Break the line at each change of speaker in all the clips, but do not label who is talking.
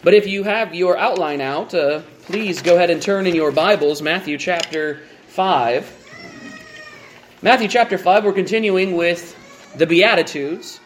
But if you have your outline out, please go ahead and turn in your Bibles, Matthew chapter 5. Matthew chapter 5, we're continuing with the Beatitudes.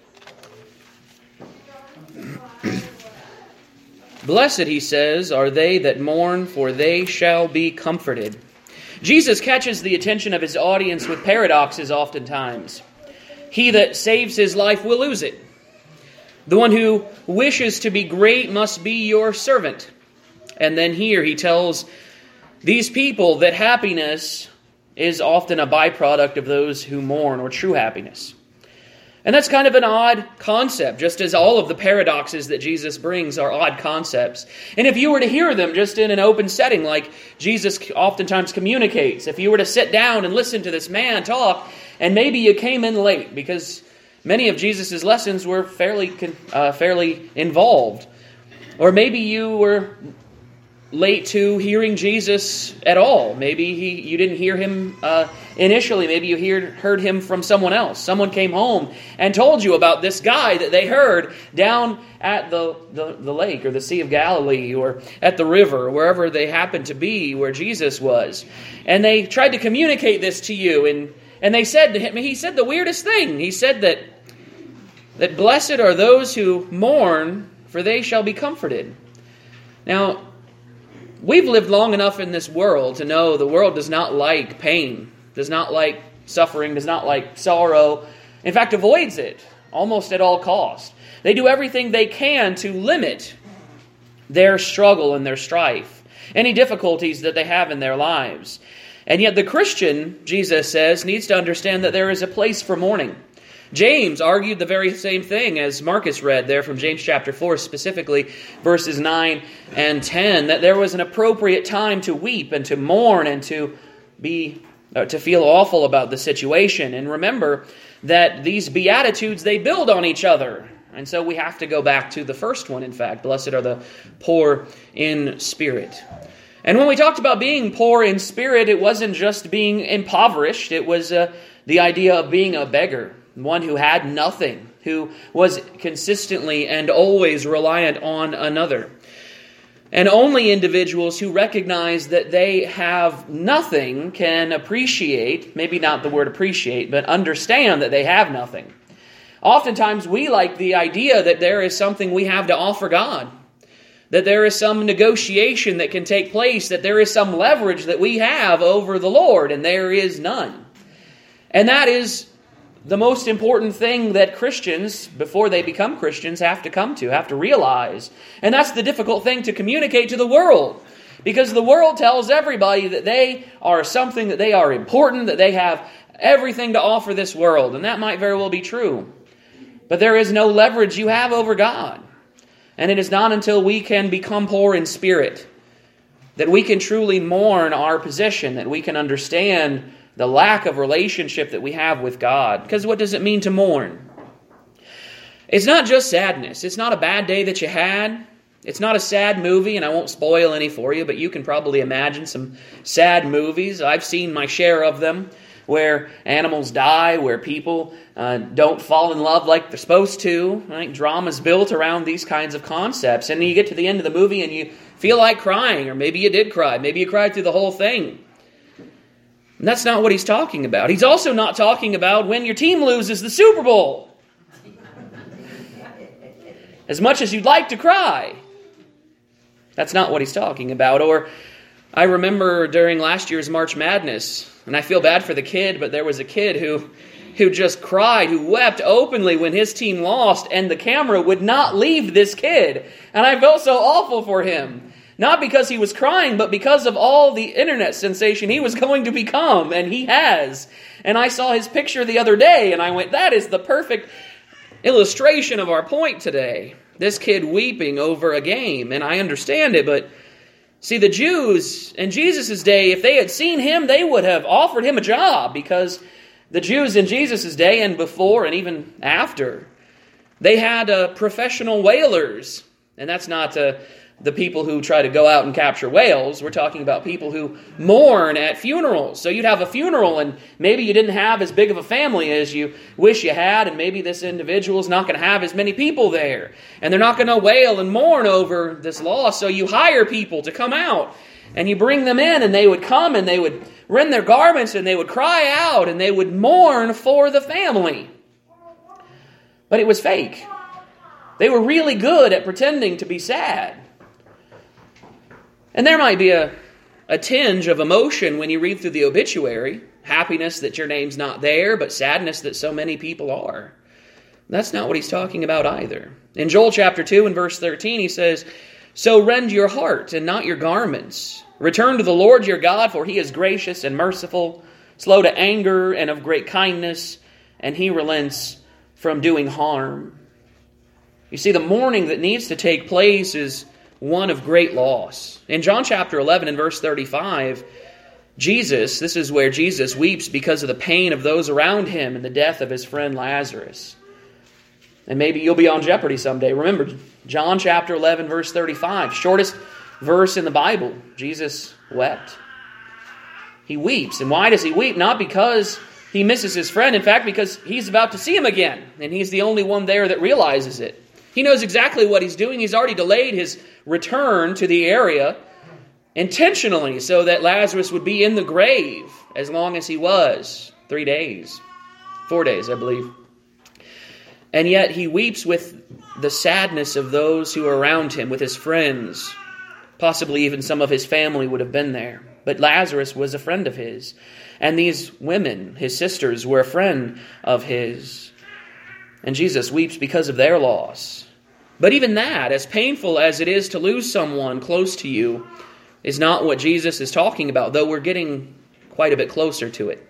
Blessed, he says, are they that mourn, for they shall be comforted. Jesus catches the attention of his audience with paradoxes oftentimes. He that saves his life will lose it. The one who wishes to be great must be your servant. And then here he tells these people that happiness is often a byproduct of those who mourn, or true happiness. And that's kind of an odd concept, just as all of the paradoxes that Jesus brings are odd concepts. And if you were to hear them just in an open setting like Jesus oftentimes communicates, if you were to sit down and listen to this man talk, and maybe you came in late because many of Jesus' lessons were fairly involved, or maybe you were late to hearing Jesus at all. Maybe you didn't hear him initially. Maybe you heard him from someone else. Someone came home and told you about this guy that they heard down at the lake or the Sea of Galilee or at the river, wherever they happened to be where Jesus was. And they tried to communicate this to you. And they said to him, he said the weirdest thing. He said that blessed are those who mourn, for they shall be comforted. Now, we've lived long enough in this world to know the world does not like pain, does not like suffering, does not like sorrow. In fact, avoids it almost at all costs. They do everything they can to limit their struggle and their strife, any difficulties that they have in their lives. And yet the Christian, Jesus says, needs to understand that there is a place for mourning. James argued the very same thing as Marcus read there from James chapter 4, specifically verses 9 and 10, that there was an appropriate time to weep and to mourn and to feel awful about the situation. And remember that these Beatitudes, they build on each other. And so we have to go back to the first one, in fact. Blessed are the poor in spirit. And when we talked about being poor in spirit, it wasn't just being impoverished. It was the idea of being a beggar. One who had nothing, who was consistently and always reliant on another. And only individuals who recognize that they have nothing can appreciate, maybe not the word appreciate, but understand that they have nothing. Oftentimes we like the idea that there is something we have to offer God, that there is some negotiation that can take place, that there is some leverage that we have over the Lord, and there is none. And that is the most important thing that Christians, before they become Christians, have to realize. And that's the difficult thing to communicate to the world. Because the world tells everybody that they are something, that they are important, that they have everything to offer this world. And that might very well be true. But there is no leverage you have over God. And it is not until we can become poor in spirit that we can truly mourn our position, that we can understand the lack of relationship that we have with God. Because what does it mean to mourn? It's not just sadness. It's not a bad day that you had. It's not a sad movie, and I won't spoil any for you, but you can probably imagine some sad movies. I've seen my share of them, where animals die, where people don't fall in love like they're supposed to. Right? Drama's built around these kinds of concepts. And you get to the end of the movie and you feel like crying, or maybe you did cry. Maybe you cried through the whole thing. And that's not what he's talking about. He's also not talking about when your team loses the Super Bowl. As much as you'd like to cry. That's not what he's talking about. Or I remember during last year's March Madness, and I feel bad for the kid, but there was a kid who just cried, who wept openly when his team lost, and the camera would not leave this kid. And I felt so awful for him. Not because he was crying, but because of all the internet sensation he was going to become, and he has. And I saw his picture the other day, and I went, that is the perfect illustration of our point today. This kid weeping over a game, and I understand it, but see, the Jews in Jesus' day, if they had seen him, they would have offered him a job, because the Jews in Jesus' day, and before and even after, they had professional wailers. And that's not the people who try to go out and capture whales. We're talking about people who mourn at funerals. So you'd have a funeral, and maybe you didn't have as big of a family as you wish you had, and maybe this individual's not going to have as many people there. And they're not going to wail and mourn over this loss, so you hire people to come out. And you bring them in, and they would come, and they would rend their garments, and they would cry out, and they would mourn for the family. But it was fake. They were really good at pretending to be sad. And there might be a tinge of emotion when you read through the obituary. Happiness that your name's not there, but sadness that so many people are. That's not what he's talking about either. In Joel chapter 2 and verse 13, he says, "So rend your heart and not your garments. Return to the Lord your God, for he is gracious and merciful, slow to anger and of great kindness, and he relents from doing harm." You see, the mourning that needs to take place is one of great loss. In John chapter 11 and verse 35, this is where Jesus weeps because of the pain of those around him and the death of his friend Lazarus. And maybe you'll be on Jeopardy someday. Remember, John chapter 11 verse 35, shortest verse in the Bible. Jesus wept. He weeps. And why does he weep? Not because he misses his friend. In fact, because he's about to see him again. And he's the only one there that realizes it. He knows exactly what he's doing. He's already delayed his return to the area intentionally so that Lazarus would be in the grave as long as he was. 4 days, I believe. And yet he weeps with the sadness of those who are around him, with his friends. Possibly even some of his family would have been there. But Lazarus was a friend of his. And these women, his sisters, were a friend of his. And Jesus weeps because of their loss. But even that, as painful as it is to lose someone close to you, is not what Jesus is talking about, though we're getting quite a bit closer to it.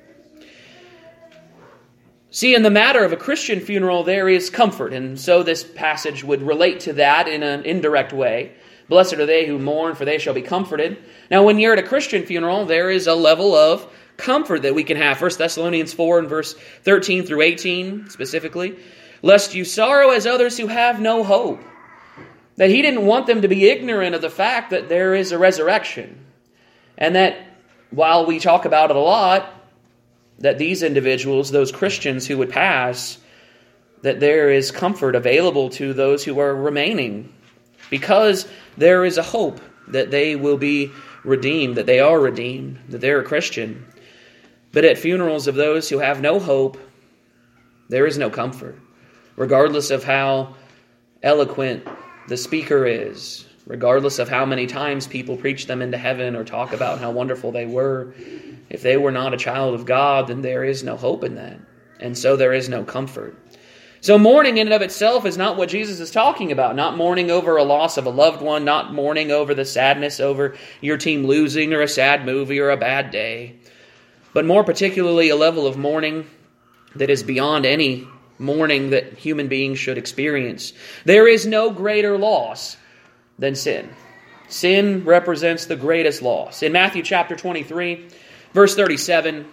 See, in the matter of a Christian funeral, there is comfort, and so this passage would relate to that in an indirect way. Blessed are they who mourn, for they shall be comforted. Now, when you're at a Christian funeral, there is a level of comfort that we can have. 1 Thessalonians 4 and verse 13 through 18 specifically. Lest you sorrow as others who have no hope. That he didn't want them to be ignorant of the fact that there is a resurrection. And that while we talk about it a lot, that these individuals, those Christians who would pass, that there is comfort available to those who are remaining. Because there is a hope that they will be redeemed, that they are redeemed, that they're a Christian. But at funerals of those who have no hope, there is no comfort. Regardless of how eloquent the speaker is, regardless of how many times people preach them into heaven or talk about how wonderful they were, if they were not a child of God, then there is no hope in that. And so there is no comfort. So mourning in and of itself is not what Jesus is talking about. Not mourning over a loss of a loved one, not mourning over the sadness over your team losing or a sad movie or a bad day. But more particularly a level of mourning that is beyond any mourning that human beings should experience. There is no greater loss than sin. Sin represents the greatest loss. In Matthew chapter 23, verse 37,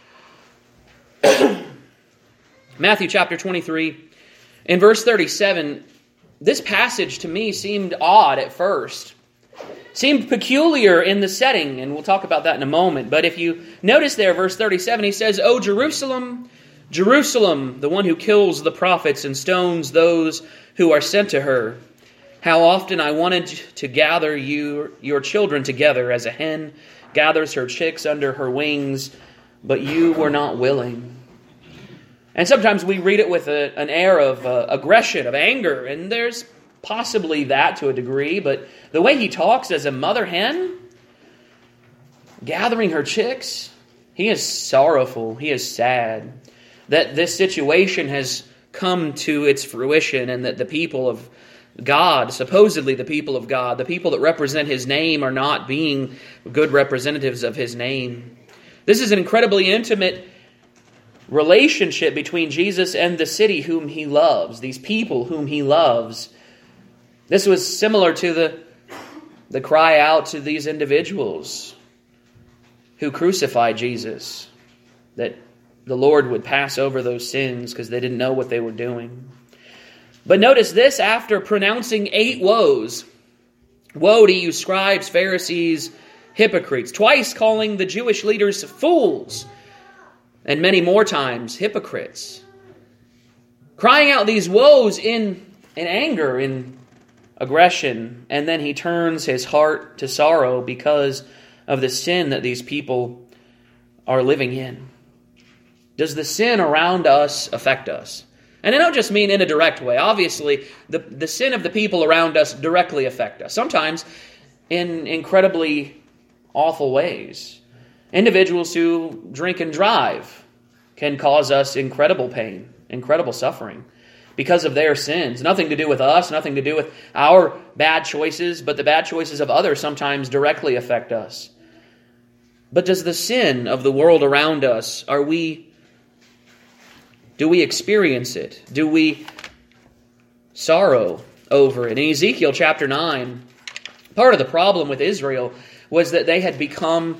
Matthew chapter 23, in verse 37, this passage to me seemed odd at first. Seemed peculiar in the setting, and we'll talk about that in a moment. But if you notice there, verse 37, he says, "O Jerusalem, Jerusalem, the one who kills the prophets and stones those who are sent to her. How often I wanted to gather your children together as a hen gathers her chicks under her wings, but you were not willing." And sometimes we read it with an air of aggression, of anger, and there's possibly that to a degree, but the way he talks as a mother hen, gathering her chicks, he is sorrowful, he is sad that this situation has come to its fruition and that the people of God, supposedly the people of God, the people that represent his name are not being good representatives of his name. This is an incredibly intimate relationship between Jesus and the city whom he loves, these people whom he loves. This was similar to the cry out to these individuals who crucified Jesus, that the Lord would pass over those sins because they didn't know what they were doing. But notice this, after pronouncing 8 woes, Woe to you, scribes, Pharisees, hypocrites, twice calling the Jewish leaders fools, and many more times hypocrites. Crying out these woes in anger, in aggression, and then he turns his heart to sorrow because of the sin that these people are living in. Does the sin around us affect us? And I don't just mean in a direct way. Obviously, the sin of the people around us directly affect us. Sometimes in incredibly awful ways. Individuals who drink and drive can cause us incredible pain, incredible suffering because of their sins. Nothing to do with us, nothing to do with our bad choices, but the bad choices of others sometimes directly affect us. But does the sin of the world around us, do we experience it? Do we sorrow over it? In Ezekiel chapter 9, part of the problem with Israel was that they had become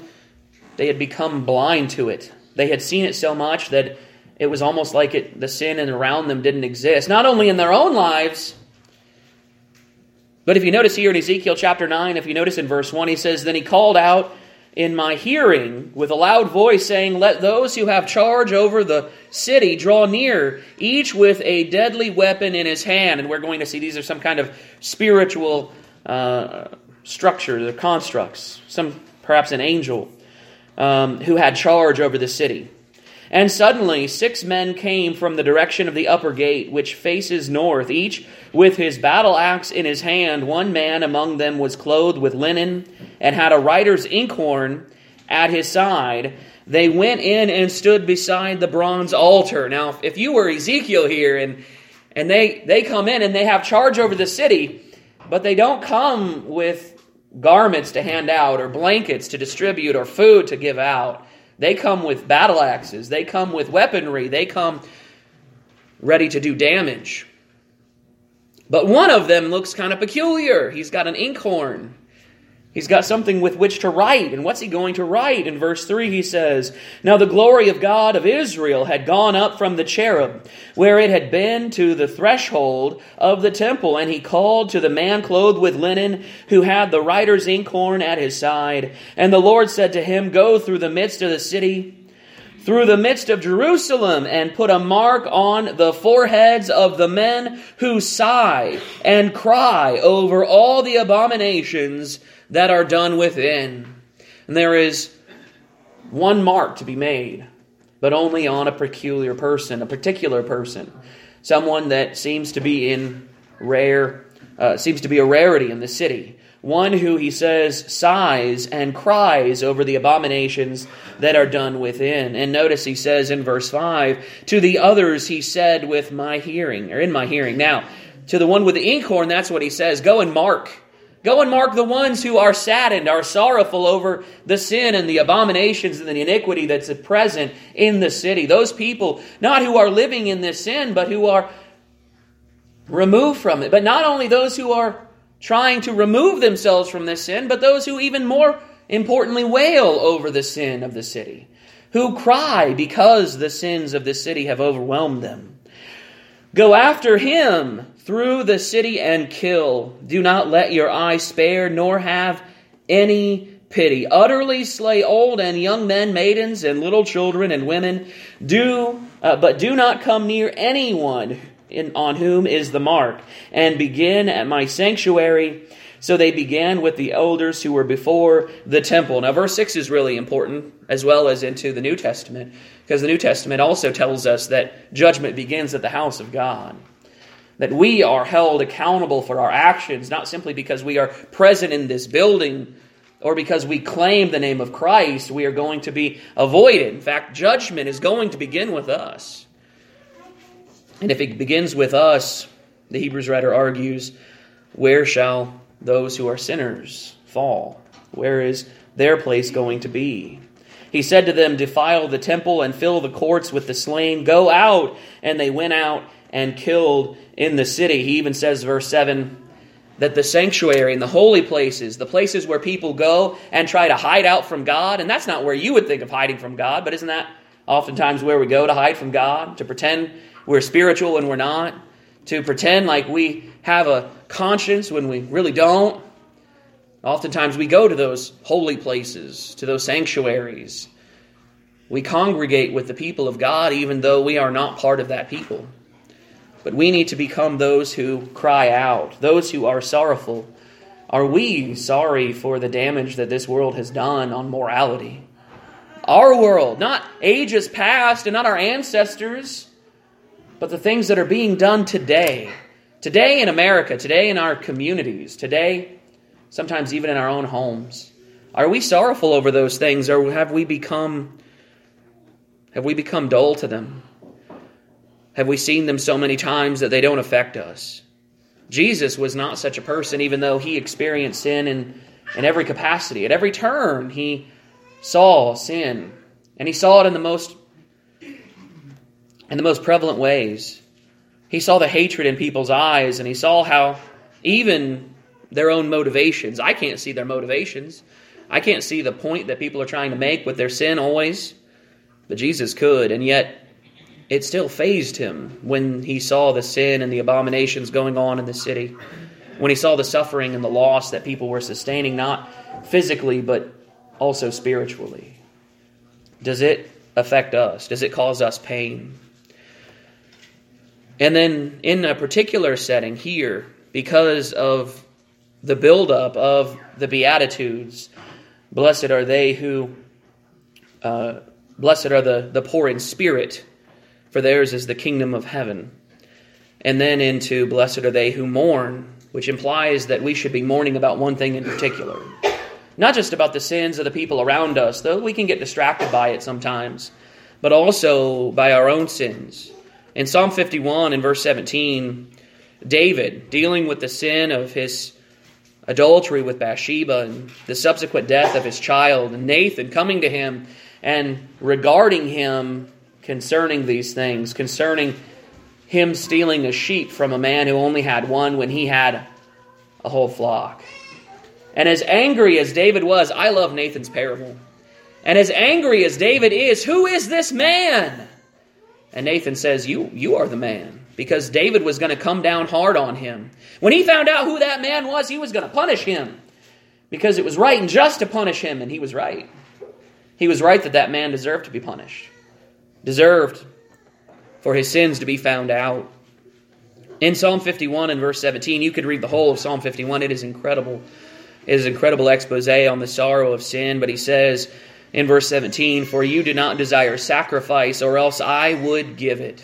blind to it. They had seen it so much that it was almost like the sin around them didn't exist. Not only in their own lives, but if you notice here in Ezekiel chapter 9, if you notice in verse 1, he says, "Then he called out in my hearing with a loud voice, saying, Let those who have charge over the city draw near, each with a deadly weapon in his hand." And we're going to see these are some kind of spiritual structure, the constructs, perhaps an angel who had charge over the city. "And suddenly 6 men came from the direction of the upper gate, which faces north, each with his battle axe in his hand. One man among them was clothed with linen and had a writer's inkhorn at his side. They went in and stood beside the bronze altar." Now, if you were Ezekiel here and they come in and they have charge over the city, but they don't come with garments to hand out or blankets to distribute or food to give out. They come with battle axes. They come with weaponry. They come ready to do damage. But one of them looks kind of peculiar. He's got an inkhorn. He's got something with which to write. And what's he going to write? In verse 3 he says, "Now the glory of God of Israel had gone up from the cherub, where it had been to the threshold of the temple. And he called to the man clothed with linen, who had the writer's inkhorn at his side. And the Lord said to him, Go through the midst of the city, through the midst of Jerusalem, and put a mark on the foreheads of the men who sigh and cry over all the abominations that are done within." And there is one mark to be made, but only on a particular person, someone that seems to be seems to be a rarity in the city. One who, he says, sighs and cries over the abominations that are done within. And notice he says in verse 5, "To the others he said in my hearing." Now, to the one with the inkhorn, that's what he says. Go and mark the ones who are saddened, are sorrowful over the sin and the abominations and the iniquity that's present in the city. Those people, not who are living in this sin, but who are removed from it. But not only those who are trying to remove themselves from this sin, but those who even more importantly wail over the sin of the city, who cry because the sins of the city have overwhelmed them. "Go after him through the city and kill. Do not let your eye spare, nor have any pity. Utterly slay old and young men, maidens, and little children and women. But do not come near anyone on whom is the mark, and begin at my sanctuary." So they began with the elders who were before the temple. Now, verse 6 is really important, as well as into the New Testament, because the New Testament also tells us that judgment begins at the house of God. That we are held accountable for our actions, not simply because we are present in this building or because we claim the name of Christ. We are going to be avoided. In fact, judgment is going to begin with us. And if it begins with us, the Hebrews writer argues, where shall those who are sinners fall? Where is their place going to be? He said to them, "Defile the temple and fill the courts with the slain. Go out." And they went out and killed in the city. He even says, verse 7, that the sanctuary and the holy places, the places where people go and try to hide out from God, and that's not where you would think of hiding from God, but isn't that oftentimes where we go to hide from God? To pretend we're spiritual when we're not? To pretend like we have a conscience when we really don't? Oftentimes we go to those holy places, to those sanctuaries. We congregate with the people of God even though we are not part of that people. But we need to become those who cry out, those who are sorrowful. Are we sorry for the damage that this world has done on morality? Our world, not ages past and not our ancestors, but the things that are being done today. Today in America, today in our communities, today sometimes even in our own homes. Are we sorrowful over those things, or have we become dull to them? Have we seen them so many times that they don't affect us? Jesus was not such a person, even though he experienced sin in every capacity. At every turn, he saw sin, and he saw it in the most prevalent ways. He saw the hatred in people's eyes, and he saw how even their own motivations. I can't see their motivations. I can't see the point that people are trying to make with their sin always, but Jesus could, and yet it still fazed him when he saw the sin and the abominations going on in the city, when he saw the suffering and the loss that people were sustaining, not physically, but also spiritually. Does it affect us? Does it cause us pain? And then in a particular setting here, because of the buildup of the Beatitudes, blessed are they who, blessed are the poor in spirit, for theirs is the kingdom of heaven. And then into blessed are they who mourn, which implies that we should be mourning about one thing in particular. Not just about the sins of the people around us, though we can get distracted by it sometimes, but also by our own sins. In Psalm 51 and verse 17, David, dealing with the sin of his adultery with Bathsheba and the subsequent death of his child, and Nathan coming to him and regarding him concerning these things, concerning him stealing a sheep from a man who only had one when he had a whole flock. And as angry as David was, I love Nathan's parable. And as angry as David is, who is this man? And Nathan says, you are the man. Because David was going to come down hard on him. When he found out who that man was, he was going to punish him. Because it was right and just to punish him, and he was right. He was right that man deserved to be punished. Deserved for his sins to be found out. In Psalm 51 and verse 17, you could read the whole of Psalm 51. It is incredible. It is an incredible expose on the sorrow of sin. But he says in verse 17, "For you do not desire sacrifice, or else I would give it.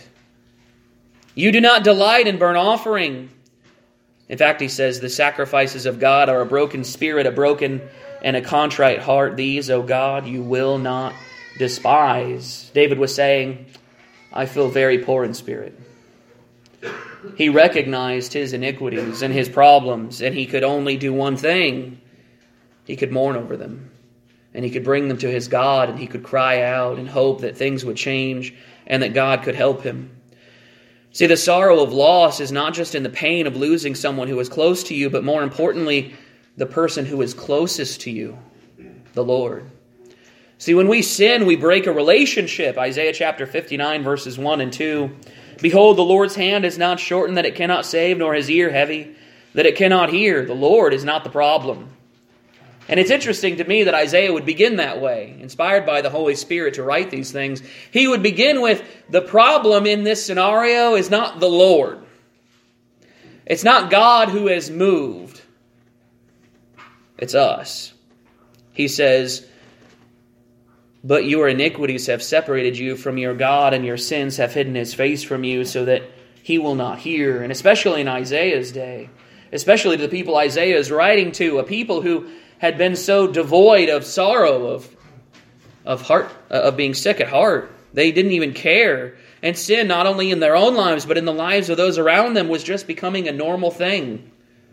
You do not delight in burnt offering." In fact, he says, the sacrifices of God are a broken spirit, a broken and a contrite heart. These, O God, you will not despise. David was saying, I feel very poor in spirit. He recognized his iniquities and his problems, and he could only do one thing. He could mourn over them, and he could bring them to his God, and he could cry out and hope that things would change and that God could help him. See, the sorrow of loss is not just in the pain of losing someone who is close to you, but more importantly, the person who is closest to you, the Lord. See, when we sin, we break a relationship. Isaiah chapter 59, verses 1 and 2. Behold, the Lord's hand is not shortened that it cannot save, nor his ear heavy that it cannot hear. The Lord is not the problem. And it's interesting to me that Isaiah would begin that way, inspired by the Holy Spirit to write these things. He would begin with, the problem in this scenario is not the Lord. It's not God who has moved. It's us. He says, but your iniquities have separated you from your God, and your sins have hidden his face from you, so that he will not hear. And especially in Isaiah's day, especially to the people Isaiah is writing to, a people who had been so devoid of sorrow, of heart, of being sick at heart. They didn't even care. And sin, not only in their own lives, but in the lives of those around them, was just becoming a normal thing.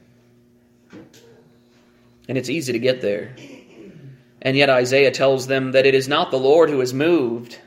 And it's easy to get there. And yet Isaiah tells them that it is not the Lord who is moved.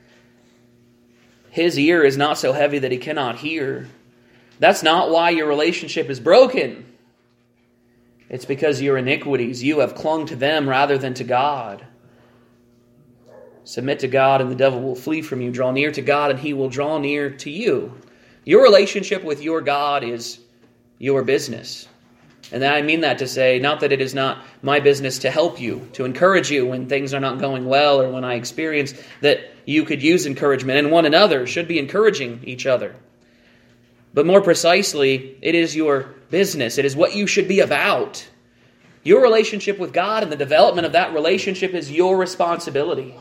His ear is not so heavy that he cannot hear. That's not why your relationship is broken. It's because your iniquities, you have clung to them rather than to God. Submit to God and the devil will flee from you. Draw near to God and he will draw near to you. Your relationship with your God is your business. And I mean that to say, not that it is not my business to help you, to encourage you when things are not going well or when I experience that you could use encouragement, and one another should be encouraging each other. But more precisely, it is your business. It is what you should be about. Your relationship with God and the development of that relationship is your responsibility.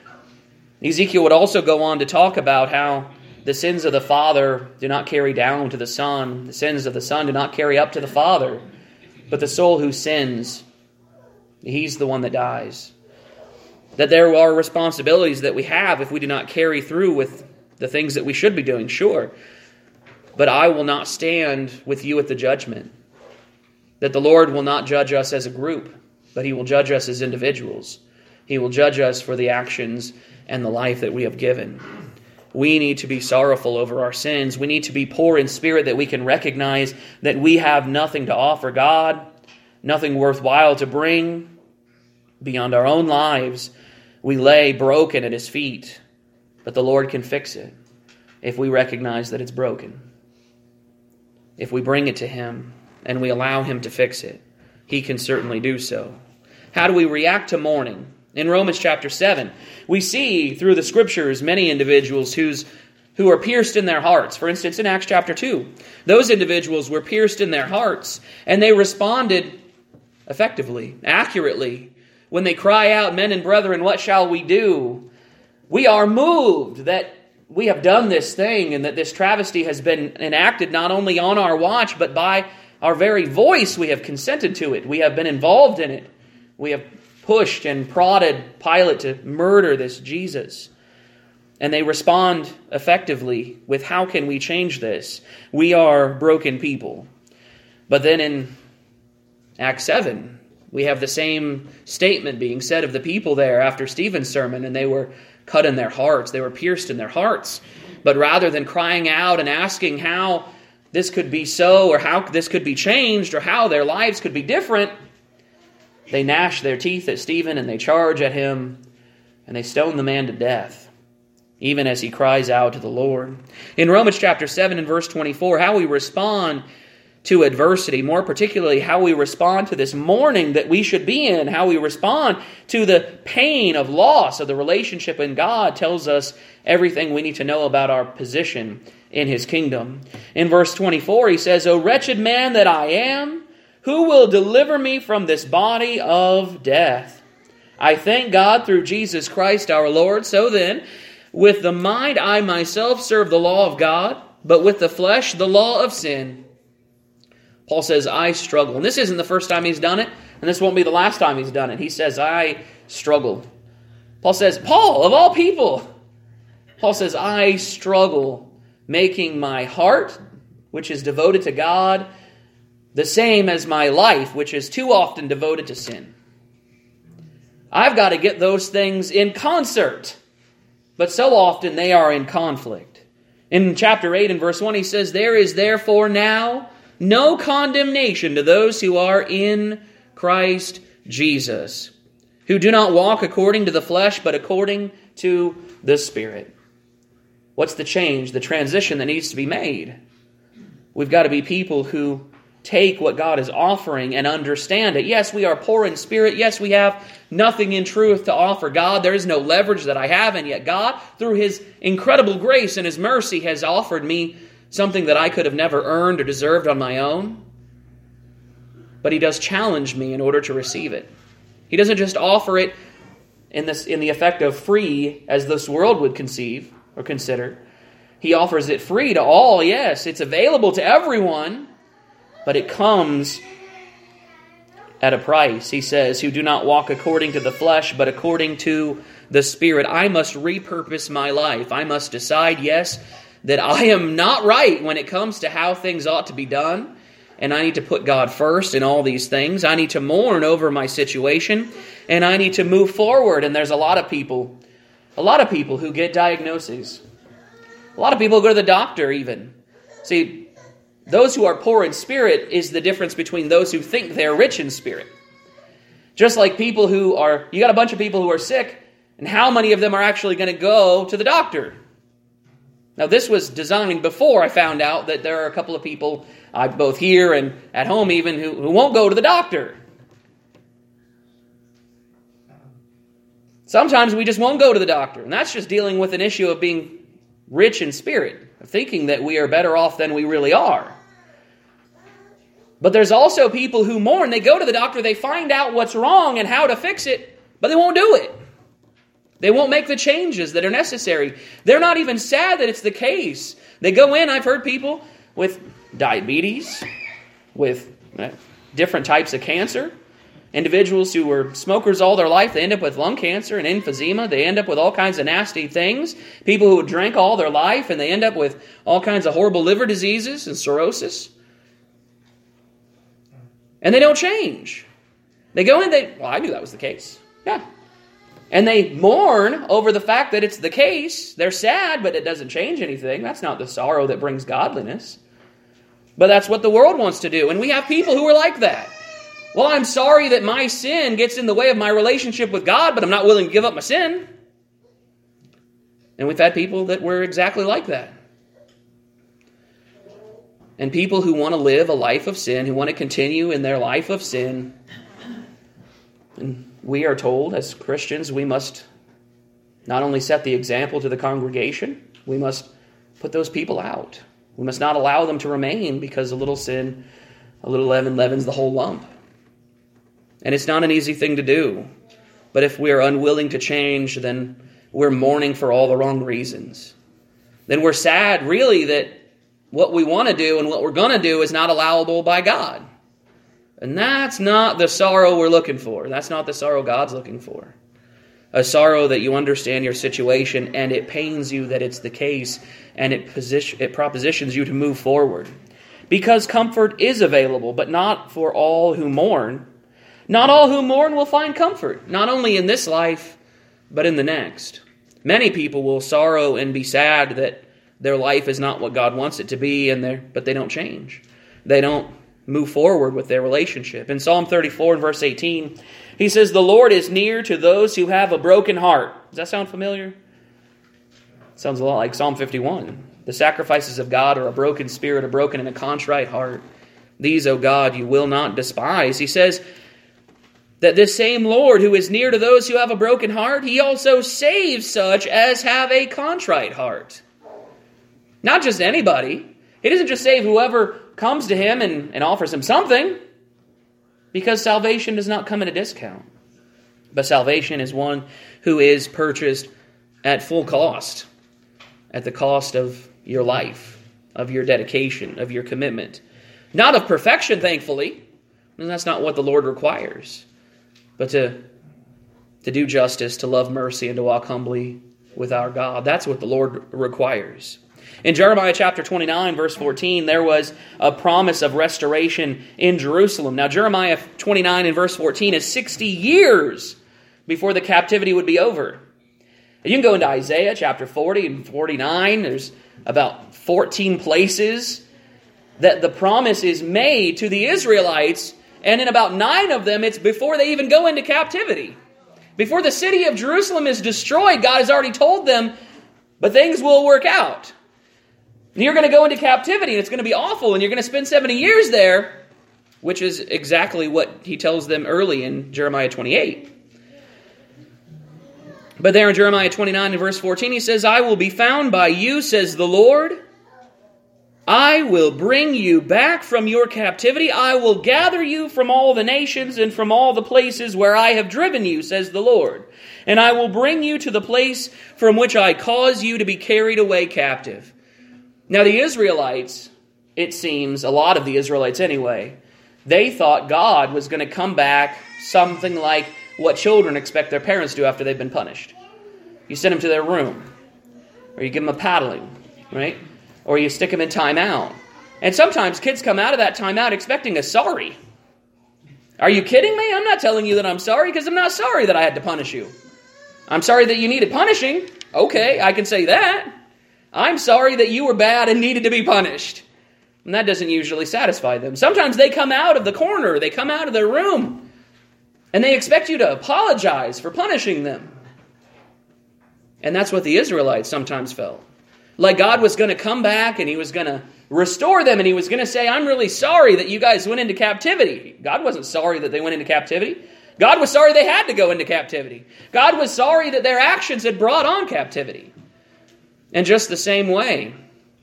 Ezekiel would also go on to talk about how the sins of the Father do not carry down to the Son. The sins of the Son do not carry up to the Father. But the soul who sins, he's the one that dies. That there are responsibilities that we have if we do not carry through with the things that we should be doing, sure. But I will not stand with you at the judgment. That the Lord will not judge us as a group, but He will judge us as individuals. He will judge us for the actions and the life that we have given. We need to be sorrowful over our sins. We need to be poor in spirit, that we can recognize that we have nothing to offer God, nothing worthwhile to bring beyond our own lives. We lay broken at His feet, but the Lord can fix it if we recognize that it's broken. If we bring it to Him and we allow Him to fix it, He can certainly do so. How do we react to mourning? In Romans chapter 7, we see through the Scriptures many individuals who are pierced in their hearts. For instance, in Acts chapter 2, those individuals were pierced in their hearts, and they responded effectively, accurately. When they cry out, "Men and brethren, what shall we do?" We are moved that we have done this thing and that this travesty has been enacted not only on our watch, but by our very voice we have consented to it. We have been involved in it. We have pushed and prodded Pilate to murder this Jesus. And they respond effectively with, how can we change this? We are broken people. But then in Acts 7, we have the same statement being said of the people there after Stephen's sermon, and they were cut in their hearts. They were pierced in their hearts. But rather than crying out and asking how this could be so, or how this could be changed, or how their lives could be different, they gnash their teeth at Stephen and they charge at him and they stone the man to death, even as he cries out to the Lord. In Romans chapter 7 and verse 24, how we respond to adversity, more particularly how we respond to this mourning that we should be in, how we respond to the pain of loss of the relationship in God, tells us everything we need to know about our position in His kingdom. In verse 24, he says, "O wretched man that I am, who will deliver me from this body of death? I thank God through Jesus Christ our Lord. So then, with the mind I myself serve the law of God, but with the flesh the law of sin." Paul says, I struggle. And this isn't the first time he's done it, and this won't be the last time he's done it. He says, I struggle. Paul says, Paul, of all people, Paul says, I struggle, making my heart, which is devoted to God, the same as my life, which is too often devoted to sin. I've got to get those things in concert, but so often they are in conflict. In chapter 8 and verse 1, he says, "There is therefore now no condemnation to those who are in Christ Jesus, who do not walk according to the flesh, but according to the Spirit." What's the change, the transition that needs to be made? We've got to be people who take what God is offering and understand it. Yes, we are poor in spirit. Yes, we have nothing in truth to offer God. There is no leverage that I have, and yet God, through His incredible grace and His mercy, has offered me something that I could have never earned or deserved on my own. But He does challenge me in order to receive it. He doesn't just offer it in the effect of free, as this world would conceive or consider. He offers it free to all. Yes, it's available to everyone, but it comes at a price. He says, who do not walk according to the flesh, but according to the Spirit. I must repurpose my life. I must decide, yes, that I am not right when it comes to how things ought to be done. And I need to put God first in all these things. I need to mourn over my situation. And I need to move forward. And there's a lot of people who get diagnoses. A lot of people go to the doctor even. See, those who are poor in spirit is the difference between those who think they're rich in spirit. Just like people you got a bunch of people who are sick, and how many of them are actually going to go to the doctor? Now, this was designed before I found out that there are a couple of people, both here and at home even, who won't go to the doctor. Sometimes we just won't go to the doctor, and that's just dealing with an issue of being rich in spirit, of thinking that we are better off than we really are. But there's also people who mourn. They go to the doctor, they find out what's wrong and how to fix it, but they won't do it. They won't make the changes that are necessary. They're not even sad that it's the case. They go in, I've heard people with diabetes, with different types of cancer, individuals who were smokers all their life, they end up with lung cancer and emphysema. They end up with all kinds of nasty things. People who drank all their life, and they end up with all kinds of horrible liver diseases and cirrhosis. And they don't change. They go in, I knew that was the case. Yeah. And they mourn over the fact that it's the case. They're sad, but it doesn't change anything. That's not the sorrow that brings godliness. But that's what the world wants to do. And we have people who are like that. Well, I'm sorry that my sin gets in the way of my relationship with God, but I'm not willing to give up my sin. And we've had people that were exactly like that. And people who want to live a life of sin, who want to continue in their life of sin. And we are told as Christians we must not only set the example to the congregation, we must put those people out. We must not allow them to remain because a little sin, a little leaven leavens the whole lump. And it's not an easy thing to do. But if we are unwilling to change, then we're mourning for all the wrong reasons. Then we're sad, really, that what we want to do and what we're going to do is not allowable by God. And that's not the sorrow we're looking for. That's not the sorrow God's looking for. A sorrow that you understand your situation and it pains you that it's the case, and it propositions you to move forward. Because comfort is available, but not for all who mourn. Not all who mourn will find comfort, not only in this life, but in the next. Many people will sorrow and be sad that their life is not what God wants it to be, but they don't change. They don't move forward with their relationship. In Psalm 34 and verse 18, he says, "The Lord is near to those who have a broken heart." Does that sound familiar? Sounds a lot like Psalm 51. The sacrifices of God are a broken spirit, a broken and a contrite heart. These, O God, you will not despise. He says that this same Lord who is near to those who have a broken heart, he also saves such as have a contrite heart. Not just anybody. He doesn't just save whoever comes to him and offers him something, because salvation does not come at a discount. But salvation is one who is purchased at full cost, at the cost of your life, of your dedication, of your commitment. Not of perfection, thankfully, and that's not what the Lord requires, but to do justice, to love mercy, and to walk humbly with our God. That's what the Lord requires. In Jeremiah chapter 29, verse 14, there was a promise of restoration in Jerusalem. Now, Jeremiah 29 and verse 14 is 60 years before the captivity would be over. And you can go into Isaiah chapter 40 and 49. There's about 14 places that the promise is made to the Israelites, and in about 9 of them, it's before they even go into captivity. Before the city of Jerusalem is destroyed, God has already told them, but things will work out. And you're going to go into captivity, and it's going to be awful, and you're going to spend 70 years there, which is exactly what he tells them early in Jeremiah 28. But there in Jeremiah 29 and verse 14, he says, "I will be found by you, says the Lord. I will bring you back from your captivity. I will gather you from all the nations and from all the places where I have driven you, says the Lord. And I will bring you to the place from which I cause you to be carried away captive." Now the Israelites, it seems, a lot of the Israelites anyway, they thought God was going to come back something like what children expect their parents to do after they've been punished. You send them to their room, or you give them a paddling, right? Or you stick them in timeout. And sometimes kids come out of that timeout expecting a sorry. Are you kidding me? I'm not telling you that I'm sorry, because I'm not sorry that I had to punish you. I'm sorry that you needed punishing. Okay, I can say that. I'm sorry that you were bad and needed to be punished. And that doesn't usually satisfy them. Sometimes they come out of the corner, they come out of their room, and they expect you to apologize for punishing them. And that's what the Israelites sometimes felt. Like God was going to come back and He was going to restore them and He was going to say, I'm really sorry that you guys went into captivity. God wasn't sorry that they went into captivity. God was sorry they had to go into captivity. God was sorry that their actions had brought on captivity. And just the same way,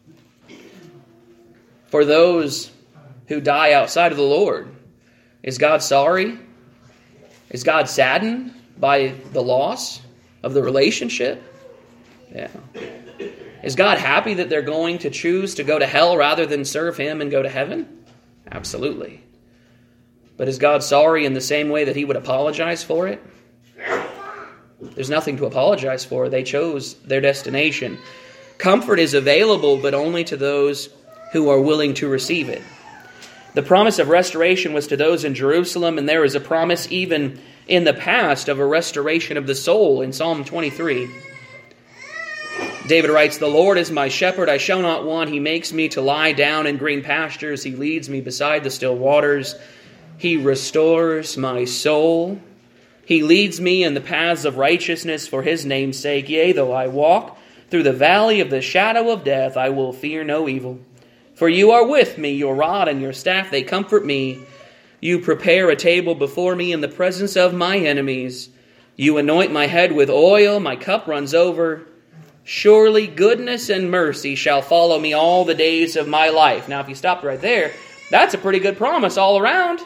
for those who die outside of the Lord, is God sorry? Is God saddened by the loss of the relationship? Yeah. Is God happy that they're going to choose to go to hell rather than serve Him and go to heaven? Absolutely. But is God sorry in the same way that He would apologize for it? There's nothing to apologize for. They chose their destination. Comfort is available, but only to those who are willing to receive it. The promise of restoration was to those in Jerusalem, and there is a promise even in the past of a restoration of the soul in Psalm 23. David writes, "The Lord is my shepherd, I shall not want. He makes me to lie down in green pastures. He leads me beside the still waters. He restores my soul. He leads me in the paths of righteousness for His name's sake. Yea, though I walk through the valley of the shadow of death, I will fear no evil. For You are with me, Your rod and Your staff, they comfort me. You prepare a table before me in the presence of my enemies. You anoint my head with oil, my cup runs over. Surely goodness and mercy shall follow me all the days of my life." Now, if you stopped right there, that's a pretty good promise all around.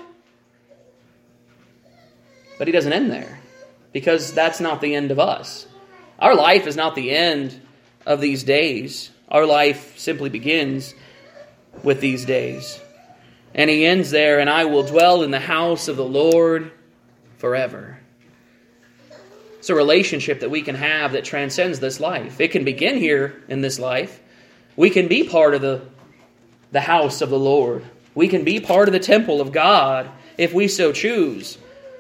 But He doesn't end there, because that's not the end of us. Our life is not the end of these days. Our life simply begins with these days. And He ends there, "And I will dwell in the house of the Lord forever." It's a relationship that we can have that transcends this life. It can begin here in this life. We can be part of the house of the Lord. We can be part of the temple of God if we so choose.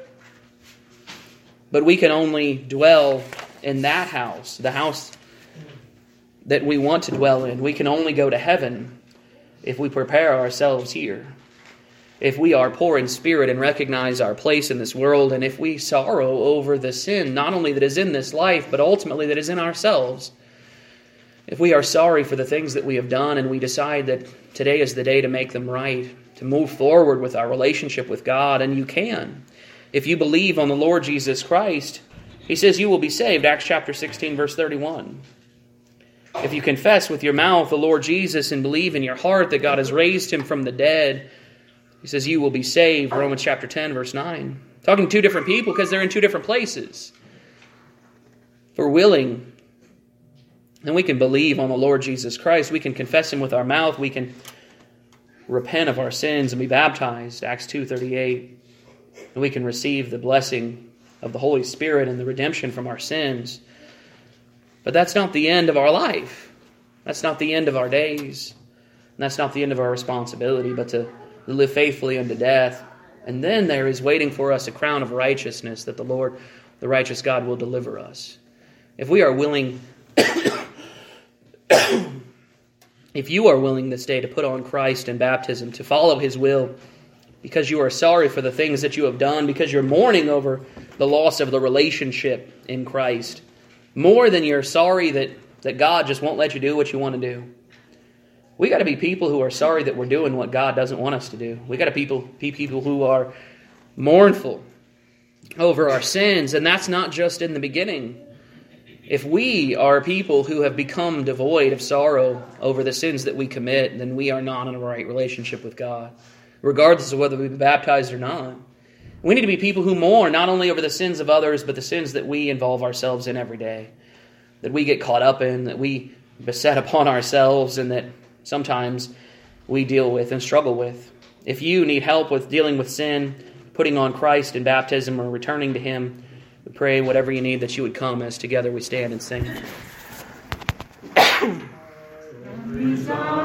But we can only dwell in that house, the house that we want to dwell in. We can only go to heaven if we prepare ourselves here. If we are poor in spirit and recognize our place in this world, and if we sorrow over the sin, not only that is in this life, but ultimately that is in ourselves. If we are sorry for the things that we have done, and we decide that today is the day to make them right, to move forward with our relationship with God, and you can. If you believe on the Lord Jesus Christ, He says you will be saved, Acts chapter 16, verse 31. If you confess with your mouth the Lord Jesus and believe in your heart that God has raised Him from the dead, He says you will be saved, Romans chapter 10, verse 9. Talking to two different people because they're in two different places. If we're willing, then we can believe on the Lord Jesus Christ. We can confess Him with our mouth. We can repent of our sins and be baptized, Acts 2:38. And we can receive the blessing of the Holy Spirit and the redemption from our sins. But that's not the end of our life. That's not the end of our days. And that's not the end of our responsibility, but to live faithfully unto death. And then there is waiting for us a crown of righteousness that the Lord, the righteous God, will deliver us. If we are willing, if you are willing this day to put on Christ in baptism, to follow His will, because you are sorry for the things that you have done, because you're mourning over the loss of the relationship in Christ, more than you're sorry that God just won't let you do what you want to do. We got to be people who are sorry that we're doing what God doesn't want us to do. We got to be people who are mournful over our sins, and that's not just in the beginning. If we are people who have become devoid of sorrow over the sins that we commit, then we are not in a right relationship with God, regardless of whether we've been baptized or not. We need to be people who mourn not only over the sins of others, but the sins that we involve ourselves in every day, that we get caught up in, that we beset upon ourselves, and that sometimes we deal with and struggle with. If you need help with dealing with sin, putting on Christ in baptism, or returning to Him, we pray whatever you need that you would come as together we stand and sing.